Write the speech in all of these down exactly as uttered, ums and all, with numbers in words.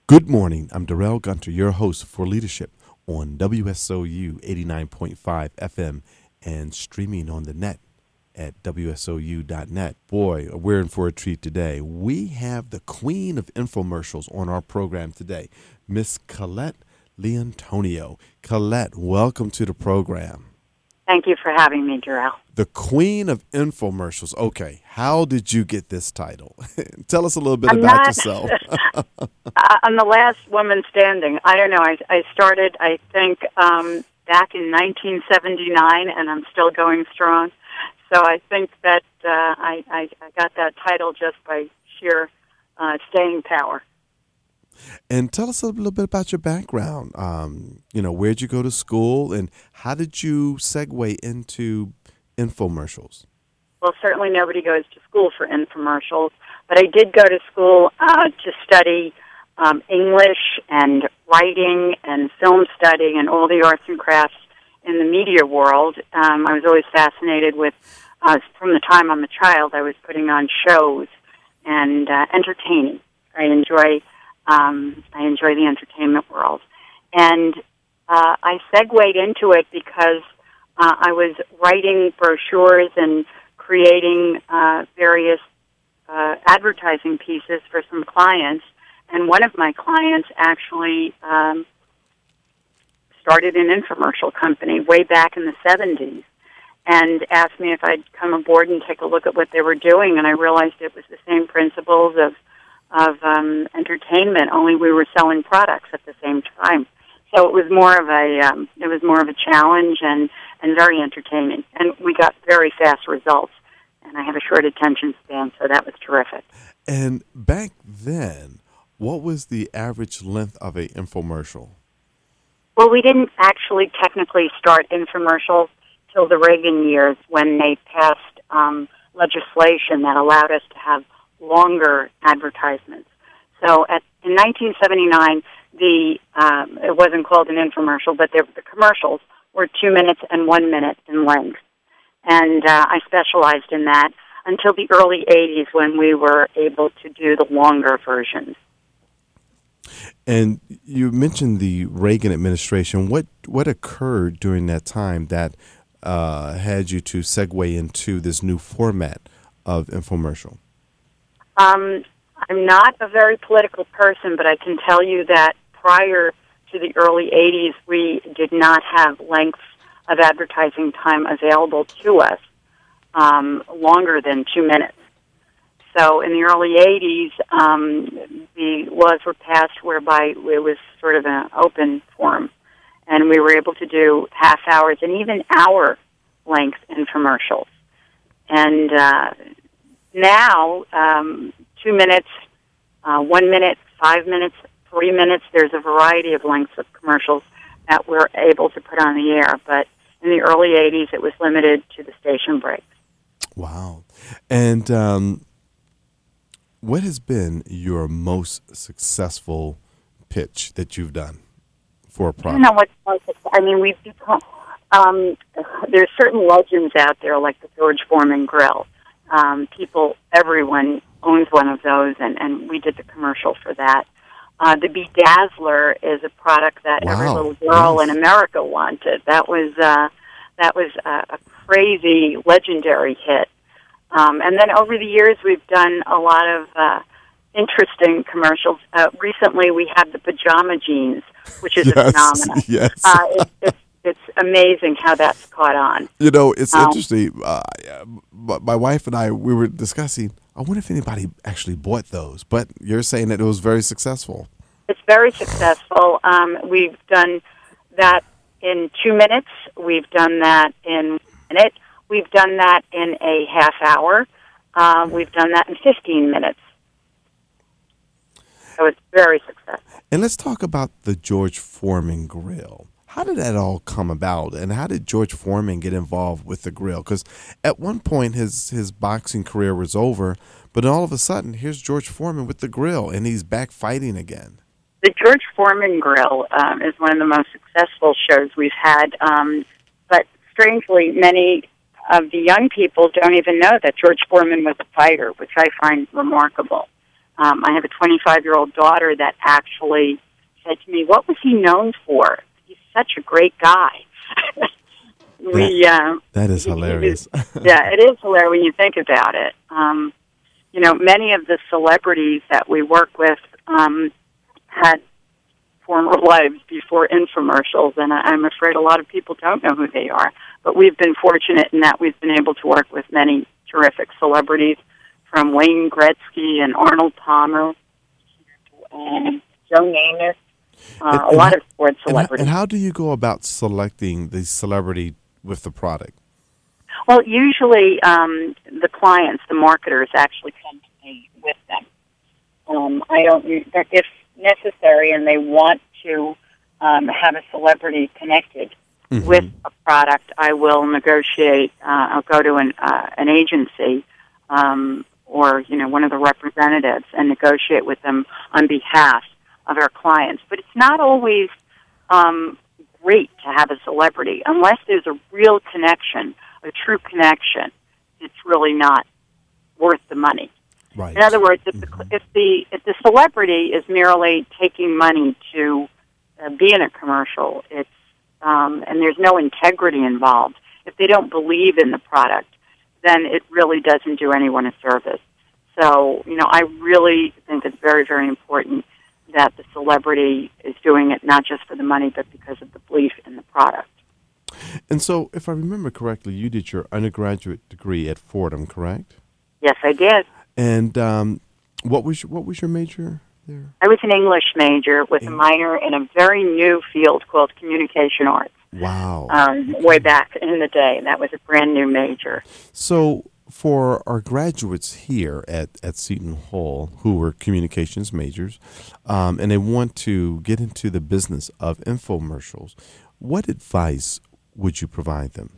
Good morning. I'm Darrell Gunter, your host for Leadership on W S O U eighty-nine point five F M and streaming on the net at W S O U dot net. Boy, we're in for a treat today. We have the queen of infomercials on our program today, Miss Colette Leontonio. Colette, welcome to the program. Thank you for having me, Darrell. The queen of infomercials. Okay, how did you get this title? Tell us a little bit I'm about not, yourself. I'm the last woman standing. I don't know. I, I started, I think, um, back in nineteen seventy-nine, and I'm still going strong. So I think that uh, I, I, I got that title just by sheer uh, staying power. And tell us a little bit about your background. Um, you know, where'd you go to school, and how did you segue into infomercials? Well, certainly nobody goes to school for infomercials, but I did go to school uh, to study um, English and writing and film study and all the arts and crafts in the media world. Um, I was always fascinated with, uh, from the time I'm a child, I was putting on shows and uh, entertaining. I enjoy Um, I enjoy the entertainment world. And uh, I segued into it because uh, I was writing brochures and creating uh, various uh, advertising pieces for some clients. And one of my clients actually um, started an infomercial company way back in the seventies and asked me if I'd come aboard and take a look at what they were doing. And I realized it was the same principles of of um, entertainment, only we were selling products at the same time. So it was more of a um, it was more of a challenge and, and very entertaining. And we got very fast results. And I have a short attention span, so that was terrific. And back then, what was the average length of a infomercial? Well, we didn't actually technically start infomercials till the Reagan years when they passed um, legislation that allowed us to have longer advertisements. So at, in nineteen seventy-nine, the um, it wasn't called an infomercial, but the, the commercials were two minutes and one minute in length. And uh, I specialized in that until the early eighties when we were able to do the longer versions. And you mentioned the Reagan administration. What what occurred during that time that uh, had you to segue into this new format of infomercial? Um, I'm not a very political person, but I can tell you that prior to the early eighties, we did not have lengths of advertising time available to us um, longer than two minutes. So in the early eighties, um, the laws were passed whereby it was sort of an open forum, and we were able to do half hours and even hour-length infomercials. And uh Now, um, two minutes, uh, one minute, five minutes, three minutes, there's a variety of lengths of commercials that we're able to put on the air. But in the early eighties, it was limited to the station breaks. Wow. And um, what has been your most successful pitch that you've done for a product? I don't know what's most, I mean, we've become, um, there's certain legends out there like the George Foreman Grill. Um, people, everyone owns one of those, and, and we did the commercial for that. Uh, the Bedazzler is a product that wow. every little girl yes. in America wanted. That was uh, that was a, a crazy, legendary hit. Um, and then over the years, we've done a lot of uh, interesting commercials. Uh, recently, we had the pajama jeans, which is yes. a phenomenon. Yes. Uh, it, it's It's amazing how that's caught on. You know, it's um, interesting. Uh, my wife and I, we were discussing, I wonder if anybody actually bought those. But you're saying that it was very successful. It's very successful. Um, we've done that in two minutes. We've done that in a minute. We've done that in a half hour. Uh, we've done that in fifteen minutes. So it's very successful. And let's talk about the George Foreman Grill. How did that all come about, and how did George Foreman get involved with the grill? Because at one point his, his boxing career was over, but all of a sudden, here's George Foreman with the grill, and he's back fighting again. The George Foreman Grill um, is one of the most successful shows we've had, um, but strangely, many of the young people don't even know that George Foreman was a fighter, which I find remarkable. Um, I have a twenty-five-year-old daughter that actually said to me, "What was he known for? He's such a great guy." we, that, uh, that is hilarious. yeah, it is hilarious when you think about it. Um, you know, many of the celebrities that we work with um, had former lives before infomercials, and I, I'm afraid a lot of people don't know who they are. But we've been fortunate in that we've been able to work with many terrific celebrities, from Wayne Gretzky and Arnold Palmer, and Joe Namath, uh, and, a and lot how, of sports celebrities. And how, and how do you go about selecting the celebrity with the product? Well, usually um, the clients, the marketers, actually come to me with them. Um, I don't, if necessary, and they want to um, have a celebrity connected mm-hmm. with a product, I will negotiate. Uh, I'll go to an uh, an agency um, or you know one of the representatives and negotiate with them on behalf of our clients. But it's not always um, great to have a celebrity unless there's a real connection, a true connection. It's really not worth the money. Right. In other words, if, mm-hmm. the, if the if the celebrity is merely taking money to uh, be in a commercial, it's um, and there's no integrity involved. If they don't believe in the product, then it really doesn't do anyone a service. So, you know, I really think it's very, very important that the celebrity is doing it not just for the money, but because of the belief in the product. And so, if I remember correctly, you did your undergraduate degree at Fordham, correct? Yes, I did. And um, what was your, what was your major there? I was an English major with a minor in a very new field called communication arts. Wow. Um, okay. Way back in the day. That was a brand new major. So for our graduates here at, at Seton Hall who were communications majors um, and they want to get into the business of infomercials, what advice would you provide them?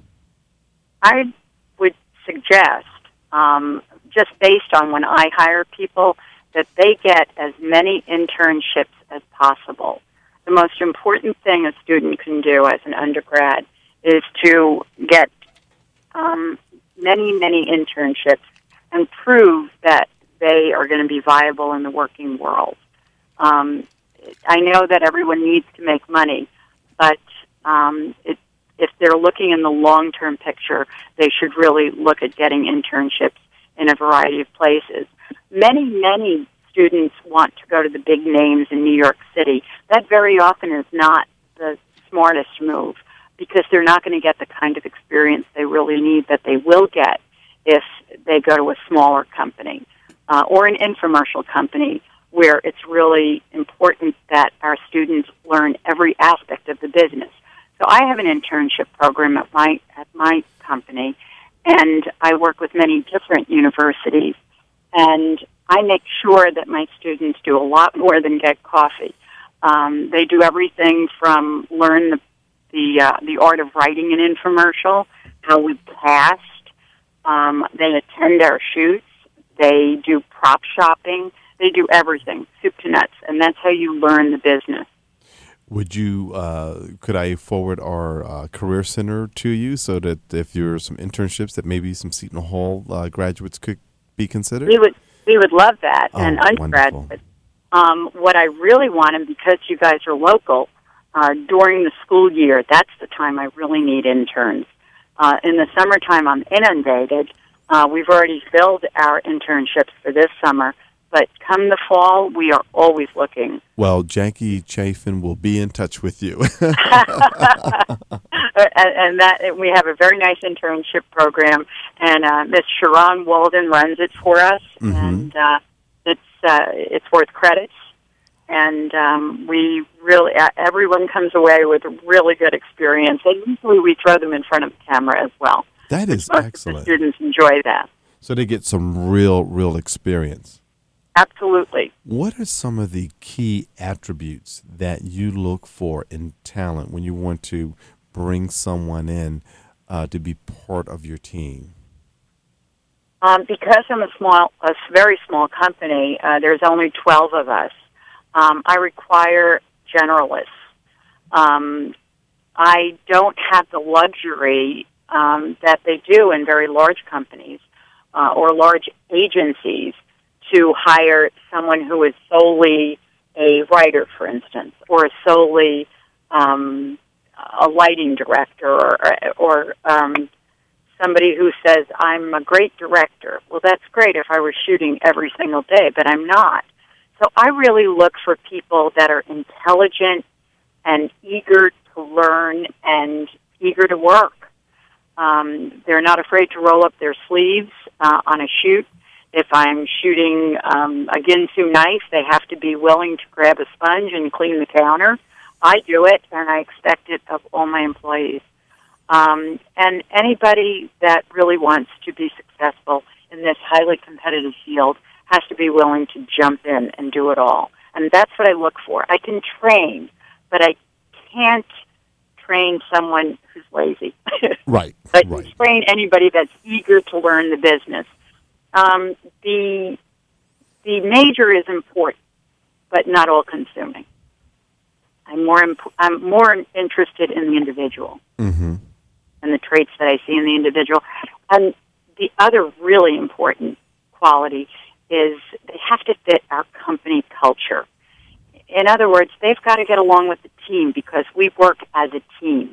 I would suggest, um, just based on when I hire people, that they get as many internships as possible. The most important thing a student can do as an undergrad is to get um, many, many internships and prove that they are going to be viable in the working world. Um, I know that everyone needs to make money, but um, it, if they're looking in the long-term picture, they should really look at getting internships in a variety of places. Many, many students want to go to the big names in New York City. That very often is not the smartest move because they're not going to get the kind of experience they really need that they will get if they go to a smaller company uh, or an infomercial company where it's really important that our students learn every aspect of the business. So I have an internship program at my at my company, and I work with many different universities, and I make sure that my students do a lot more than get coffee. Um, they do everything from learn the the, uh, the art of writing an infomercial, how we cast. Um, they attend our shoots. They do prop shopping. They do everything, soup to nuts, and that's how you learn the business. Would you, uh, could I forward our uh, Career Center to you so that if there are some internships that maybe some Seton Hall uh, graduates could be considered? We would we would love that, oh, and undergraduates. Um, what I really want, and because you guys are local, uh, during the school year, that's the time I really need interns. Uh, in the summertime, I'm inundated. Uh, we've already filled our internships for this summer. But come the fall, we are always looking. Well, Jackie Chafin will be in touch with you. and, and that we have a very nice internship program, and uh, Miss Sharon Walden runs it for us, mm-hmm. and uh, it's uh, it's worth credits. And um, we really, uh, everyone comes away with a really good experience, and usually we throw them in front of the camera as well. That is Most excellent. Of the students enjoy that. So they get some real, real experience. Absolutely. What are some of the key attributes that you look for in talent when you want to bring someone in uh, to be part of your team? Um, because I'm a small, a very small company, uh, there's only twelve of us. Um, I require generalists. Um, I don't have the luxury um, that they do in very large companies uh, or large agencies to hire someone who is solely a writer, for instance, or solely um, a lighting director, or, or um, somebody who says, I'm a great director. Well, that's great if I were shooting every single day, but I'm not. So I really look for people that are intelligent and eager to learn and eager to work. Um, they're not afraid to roll up their sleeves uh, on a shoot. If I'm shooting um, a Ginsu knife, they have to be willing to grab a sponge and clean the counter. I do it, and I expect it of all my employees. Um, and anybody that really wants to be successful in this highly competitive field has to be willing to jump in and do it all. And that's what I look for. I can train, but I can't train someone who's lazy. Right. But right. you train anybody that's eager to learn the business. Um, the the major is important, but not all consuming. I'm more imp- I'm more interested in the individual Mm-hmm. and the traits that I see in the individual. And the other really important quality is they have to fit our company culture. In other words, they've got to get along with the team because we work as a team.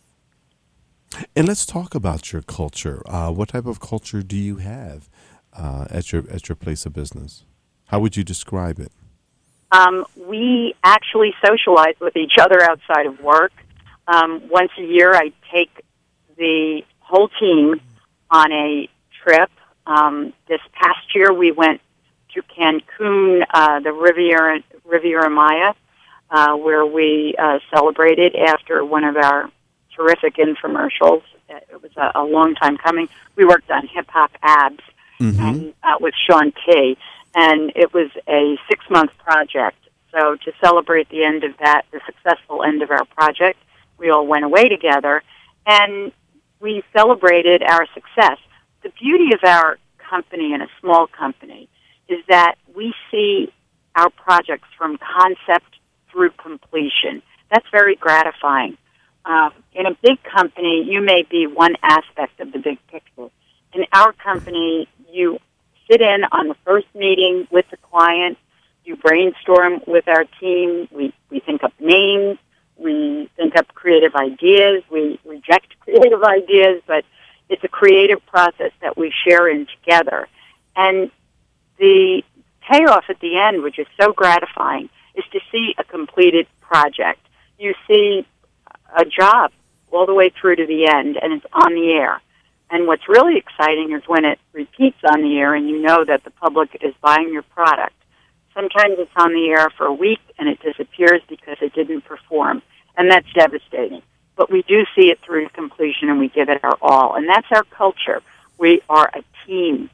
And let's talk about your culture. Uh, what type of culture do you have uh, at your at your place of business? How would you describe it? Um, we actually socialize with each other outside of work. Um, once a year, I take the whole team on a trip. Um, this past year, we went to Cancun, uh, the Riviera Riviera Maya, uh, where we uh, celebrated after one of our terrific infomercials. It was a, a long time coming. We worked on Hip Hop Abs Mm-hmm. and, uh, with Sean T. And it was a six-month project. So to celebrate the end of that, the successful end of our project, we all went away together, and we celebrated our success. The beauty of our company and a small company is that we see our projects from concept through completion. That's very gratifying. Um, in a big company, you may be one aspect of the big picture. In our company, you sit in on the first meeting with the client, you brainstorm with our team, we, we think up names, we think up creative ideas, we reject creative ideas, but it's a creative process that we share in together. And the payoff at the end, which is so gratifying, is to see a completed project. You see a job all the way through to the end, and it's on the air. And what's really exciting is when it repeats on the air and you know that the public is buying your product. Sometimes it's on the air for a week and it disappears because it didn't perform, and that's devastating. But we do see it through to completion and we give it our all, and that's our culture. We are a team,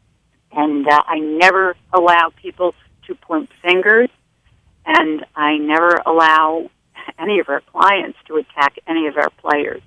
and uh, I never allow people to point fingers, and I never allow any of our clients to attack any of our players.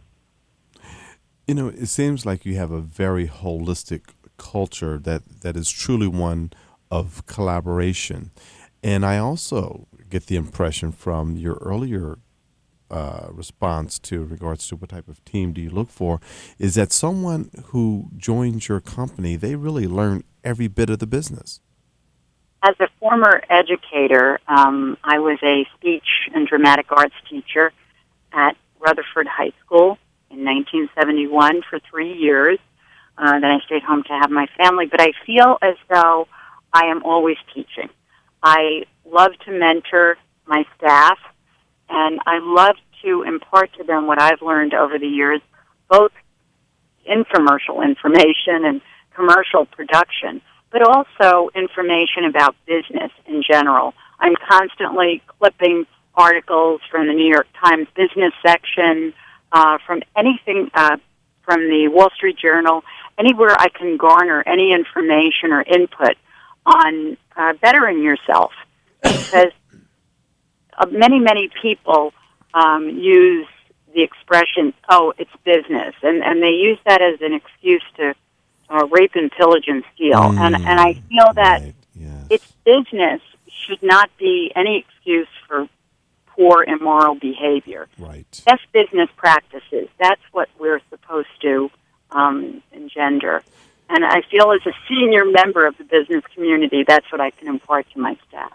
You know, it seems like you have a very holistic culture that, that is truly one of collaboration. And I also get the impression from your earlier uh, response to regards to what type of team do you look for, is that someone who joins your company, they really learn every bit of the business. As a former educator, um, I was a speech and dramatic arts teacher at Rutherford High School in nineteen seventy-one for three years. Uh, then I stayed home to have my family. But I feel as though I am always teaching. I love to mentor my staff, and I love to impart to them what I've learned over the years, both infomercial information and commercial production, but also information about business in general. I'm constantly clipping articles from the New York Times business section, uh, from anything, uh, from the Wall Street Journal, anywhere I can garner any information or input on uh, bettering yourself. Because uh, many, many people um, use the expression, oh, it's business, and, and they use that as an excuse to uh, rape and pillage and steal. Mm, and, and I feel that right, yes. It's business should not be any excuse for poor, immoral behavior. Right. Best business practices, that's what we're supposed to um, engender. And I feel as a senior member of the business community, that's what I can impart to my staff.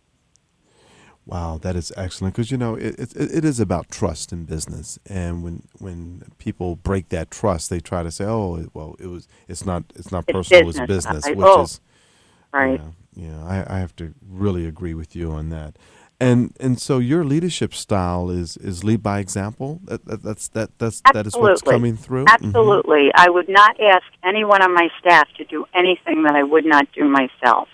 Wow, that is excellent because you know it, it it is about trust in business, and when when people break that trust, they try to say, "Oh, well, it was it's not it's not It's personal, business. it's business," I, which oh, is right. you know, you know I, I have to really agree with you on that. And and so your leadership style is, is lead by example. That, that that's that that's that is what's Absolutely. coming through. Absolutely. I would not ask anyone on my staff to do anything that I would not do myself.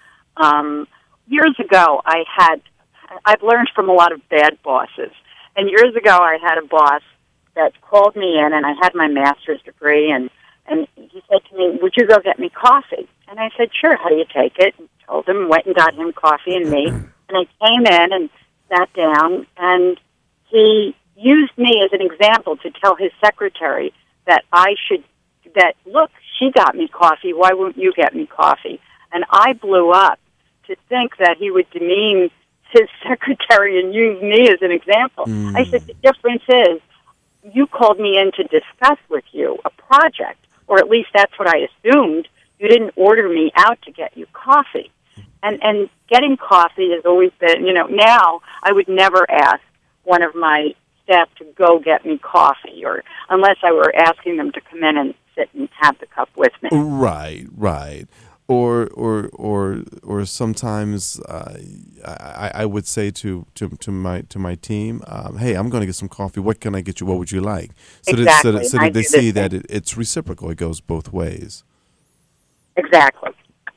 Um, years ago, I had. I've learned from a lot of bad bosses. And years ago, I had a boss that called me in, and I had my master's degree, and, and he said to me, would you go get me coffee? And I said, sure, how do you take it? And told him, went and got him coffee and me. And I came in and sat down, and he used me as an example to tell his secretary that I should, that, look, she got me coffee, why won't you get me coffee? And I blew up to think that he would demean his secretary and use me as an example. Mm. I said, the difference is you called me in to discuss with you a project, or at least that's what I assumed. You didn't order me out to get you coffee. And and getting coffee has always been, you know, now I would never ask one of my staff to go get me coffee, or unless I were asking them to come in and sit and have the cup with me. Right, right. Or, or, or, or sometimes uh, I, I would say to, to, to my to my team, um, "Hey, I'm going to get some coffee. What can I get you? What would you like?" So exactly. that so that, so that they see thing. that it, it's reciprocal. It goes both ways. Exactly.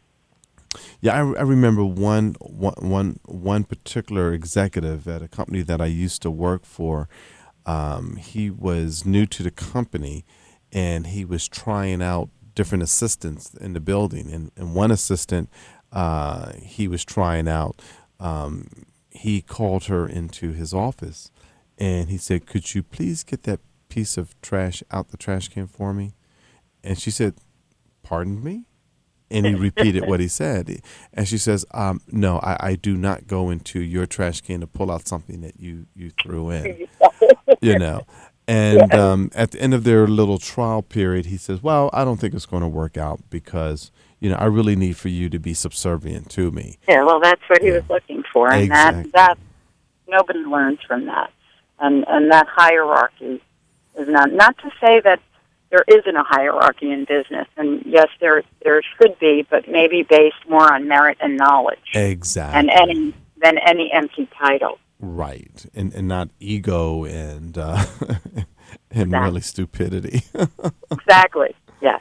Yeah, I, I remember one, one, one, one particular executive at a company that I used to work for. Um, he was new to the company, and he was trying out different assistants in the building, and, and one assistant uh, he was trying out, um, he called her into his office, and he said, "Could you please get that piece of trash out the trash can for me?" And she said, "Pardon me?" And he repeated what he said, and she says, um, "No, I, I do not go into your trash can to pull out something that you, you threw in," you know. And um, at the end of their little trial period, he says, "Well, I don't think it's going to work out because, you know, I really need for you to be subservient to me." Yeah, well, that's what he yeah. was looking for, and exactly. that that nobody learns from that, and and that hierarchy is not not to say that there isn't a hierarchy in business, and yes, there there should be, but maybe based more on merit and knowledge, exactly, and any than any empty title. Right, and and not ego and uh, and exactly. really stupidity. Exactly. Yes.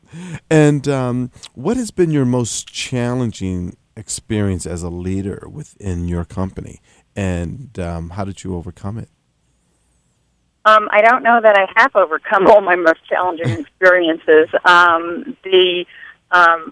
And um, what has been your most challenging experience as a leader within your company, and um, how did you overcome it? Um, I don't know that I have overcome all my most challenging experiences. Um, the um,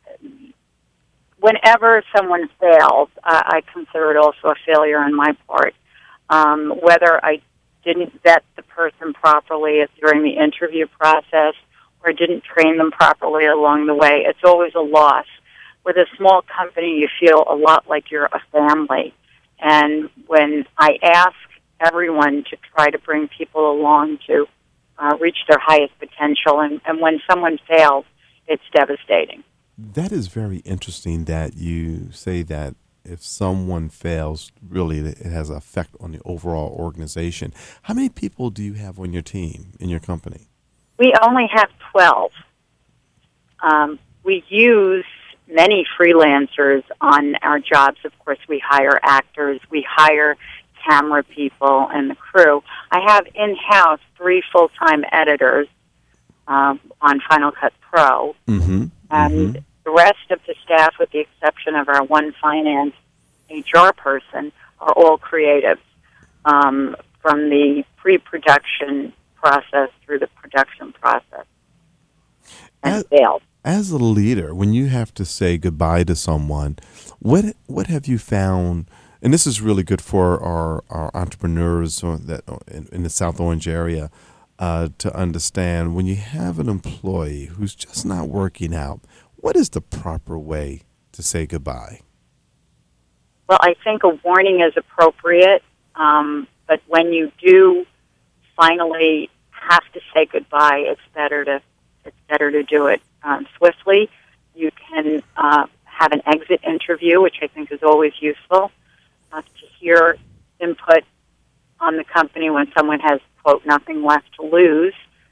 Whenever someone fails, uh, I consider it also a failure on my part. Um, whether I didn't vet the person properly during the interview process or didn't train them properly along the way, it's always a loss. With a small company, you feel a lot like you're a family. And when I ask everyone to try to bring people along to uh, reach their highest potential, and, and when someone fails, it's devastating. That is very interesting that you say that if someone fails, really it has an effect on the overall organization. How many people do you have on your team, in your company? We only have twelve. Um, we use many freelancers on our jobs. Of course, we hire actors, we hire camera people and the crew. I have in-house three full-time editors um, on Final Cut Pro. Mm-hmm. And mm-hmm. the rest of the staff, with the exception of our one finance H R person, are all creatives, um, from the pre-production process through the production process. And as, sales. As a leader, when you have to say goodbye to someone, what what have you found? And this is really good for our, our entrepreneurs that in, in the South Orange area uh, to understand. When you have an employee who's just not working out, what is the proper way to say goodbye? Well, I think a warning is appropriate, um, but when you do finally have to say goodbye, it's better to it's better to do it um, swiftly. You can uh, have an exit interview, which I think is always useful uh, to hear input on the company when someone has, quote, nothing left to lose.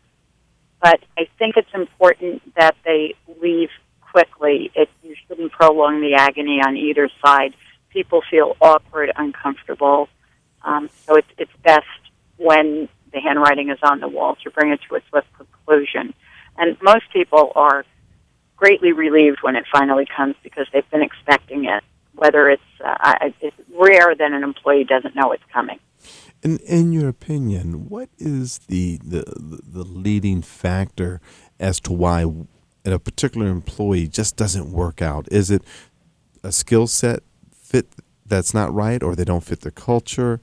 But I think it's important that they leave quickly. It, you shouldn't prolong the agony on either side. People feel awkward, uncomfortable. Um, so it's, it's best when the handwriting is on the wall to bring it to a swift conclusion. And most people are greatly relieved when it finally comes because they've been expecting it. Whether it's, uh, it's rare that an employee doesn't know it's coming. In, in your opinion, what is the, the, the leading factor as to why a particular employee just doesn't work out? Is it a skill set fit that's not right, or they don't fit the culture,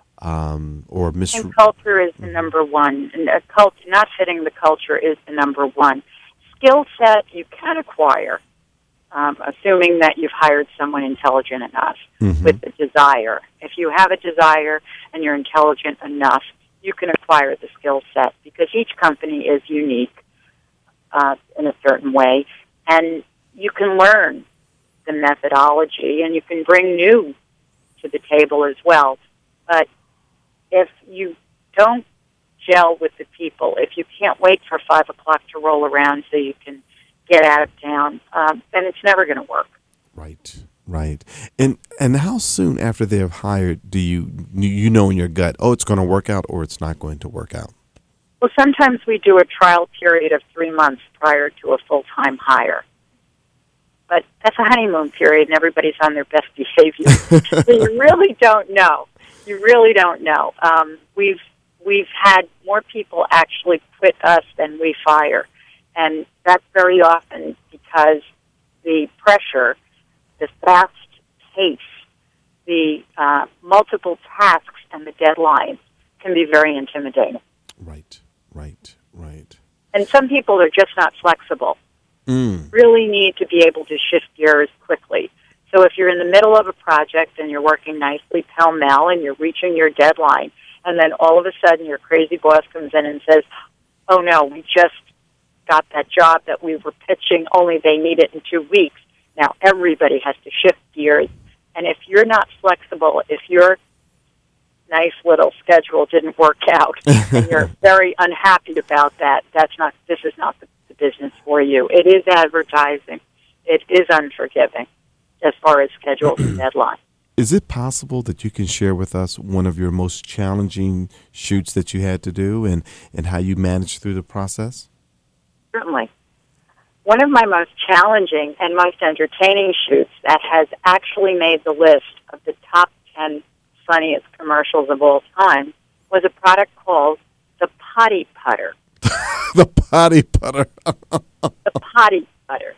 um, or mis- And culture is the number one. And a cult- not fitting the culture is the number one. Skill set you can acquire, um, assuming that you've hired someone intelligent enough mm-hmm. with a desire. If you have a desire and you're intelligent enough, you can acquire the skill set because each company is unique uh, in a certain way, and you can learn the methodology and you can bring new to the table as well. But if you don't gel with the people, if you can't wait for five o'clock to roll around so you can get out of town, um, then it's never going to work. Right, right. And and how soon after they have hired do you you know in your gut, oh, it's going to work out or it's not going to work out? Well, sometimes we do a trial period of three months prior to a full-time hire. But that's a honeymoon period, and everybody's on their best behavior. So you really don't know. You really don't know. Um, we've we've had more people actually quit us than we fire, and that's very often because the pressure, the fast pace, the uh, multiple tasks, and the deadlines can be very intimidating. Right, right, right. And some people are just not flexible. Mm. Really need to be able to shift gears quickly. So if you're in the middle of a project and you're working nicely pell-mell and you're reaching your deadline, and then all of a sudden your crazy boss comes in and says, oh no, we just got that job that we were pitching, only they need it in two weeks. Now everybody has to shift gears. And if you're not flexible, if your nice little schedule didn't work out and you're very unhappy about that, that's not, this is not the business for you. It is advertising. It is unforgiving as far as schedules and deadlines. Is it possible that you can share with us one of your most challenging shoots that you had to do and, and how you managed through the process? Certainly. One of my most challenging and most entertaining shoots that has actually made the list of the top ten funniest commercials of all time was a product called the Potty Putter. The potty putter. The potty putter.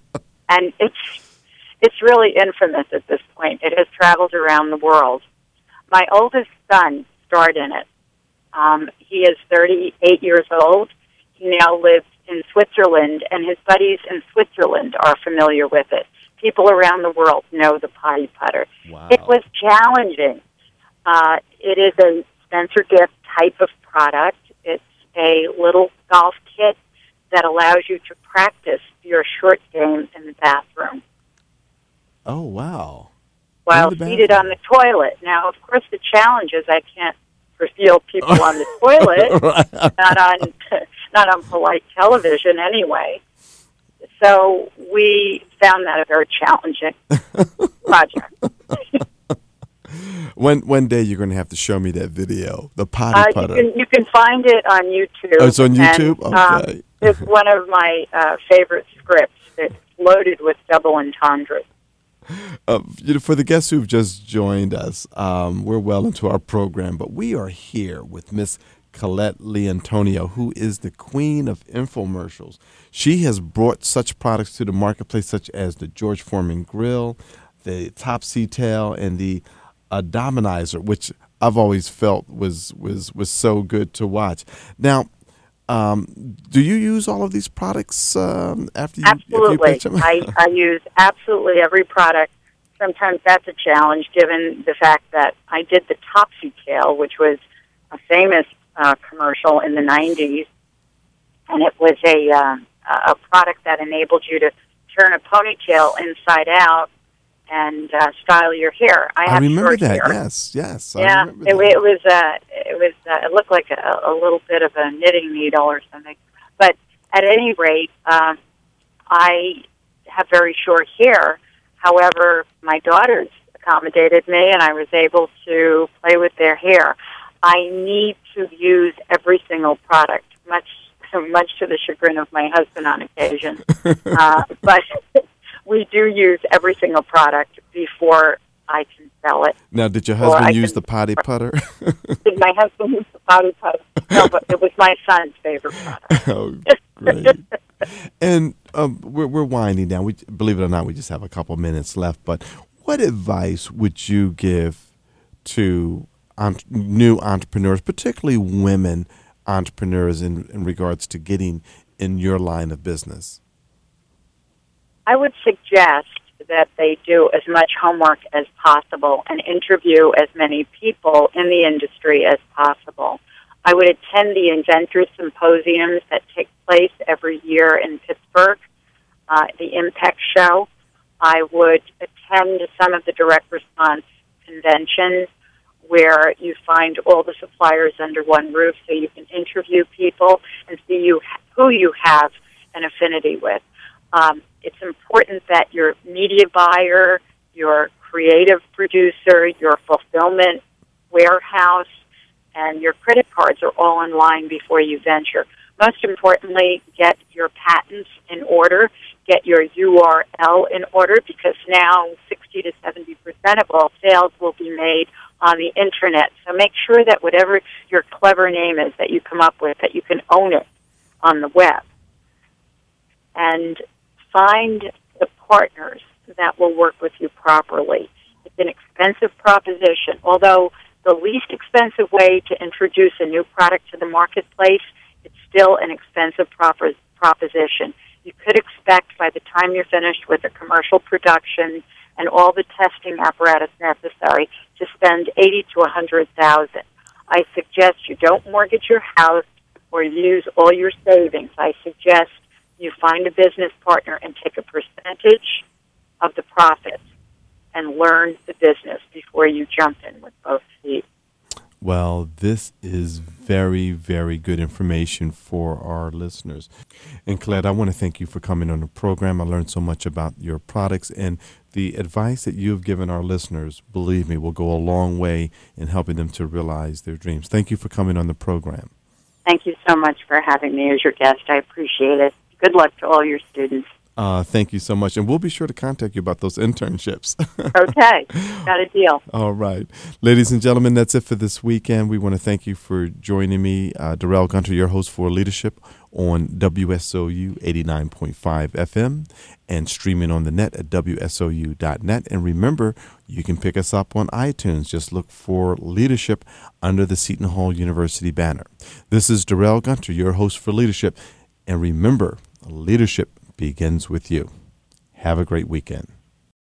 And it's it's really infamous at this point. It has traveled around the world. My oldest son starred in it. Um, he is thirty-eight years old. He now lives in Switzerland, and his buddies in Switzerland are familiar with it. People around the world know the potty putter. Wow. It was challenging. Uh, it is a Spencer gift type of product. It's a little golf kit that allows you to practice your short game in the bathroom. Oh, wow. While seated on the toilet. Now, of course, the challenge is I can't reveal people on the toilet, right. not on not on polite television anyway. So we found that a very challenging project. One one day you're going to have to show me that video, the potty uh, putter. You can, you can find it on YouTube. Oh, it's on YouTube? And, okay. Um, it's one of my uh, favorite scripts. It's loaded with double entendres. Uh, you know, for the guests who've just joined us, um, we're well into our program, but we are here with Miss Colette Leontonio, who is the queen of infomercials. She has brought such products to the marketplace, such as the George Foreman Grill, the Topsy Tail, and the uh, Dominizer, which I've always felt was was was so good to watch. Now, um, do you use all of these products um, after you, absolutely. After you pitch them? I, I use absolutely every product. Sometimes that's a challenge, given the fact that I did the Topsy Tail, which was a famous uh, commercial in the nineties, and it was a uh, uh, a product that enabled you to turn a ponytail inside out and uh, style your hair. I, I have remember short that. hair. Yes, yes. I Yeah, remember it, that. it was. Uh, it was. Uh, it looked like a, a little bit of a knitting needle or something. But at any rate, um, I have very short hair. However, my daughters accommodated me, and I was able to play with their hair. I need to use every single product, much much to the chagrin of my husband on occasion. uh, but we do use every single product before I can sell it. Now, did your Or husband I use can- the potty putter? Did my husband use the potty putter? No, but it was my son's favorite product. Oh, great. And um, we're, we're winding down. We, believe it or not, we just have a couple minutes left. But what advice would you give to ent- new entrepreneurs, particularly women entrepreneurs, in, in regards to getting in your line of business? I would suggest that they do as much homework as possible and interview as many people in the industry as possible. I would attend the Inventor Symposiums that take place every year in Pittsburgh, uh, the Impact Show. I would attend some of the direct response conventions where you find all the suppliers under one roof so you can interview people and see you, who you have an affinity with. Um, it's important that your media buyer, your creative producer, your fulfillment warehouse, and your credit cards are all in line before you venture. Most importantly, get your patents in order, get your U R L in order, because now sixty to seventy percent of all sales will be made on the Internet. So make sure that whatever your clever name is that you come up with, that you can own it on the web. And find the partners that will work with you properly. It's an expensive proposition. Although the least expensive way to introduce a new product to the marketplace, it's still an expensive propos- proposition. You could expect by the time you're finished with the commercial production and all the testing apparatus necessary to spend eighty to a hundred thousand. I suggest you don't mortgage your house or use all your savings. I suggest you find a business partner and take a percentage of the profits and learn the business before you jump in with both feet. Well, this is very, very good information for our listeners. And Colette, I want to thank you for coming on the program. I learned so much about your products, and the advice that you've given our listeners, believe me, will go a long way in helping them to realize their dreams. Thank you for coming on the program. Thank you so much for having me as your guest. I appreciate it. Good luck to all your students. Uh, thank you so much. And we'll be sure to contact you about those internships. Okay. Got a deal. All right. Ladies and gentlemen, that's it for this weekend. We want to thank you for joining me, uh, Darrell Gunter, your host for Leadership on W S O U eighty-nine point five F M and streaming on the net at W S O U dot net. And remember, you can pick us up on iTunes. Just look for Leadership under the Seton Hall University banner. This is Darrell Gunter, your host for Leadership. And remember, leadership begins with you. Have a great weekend.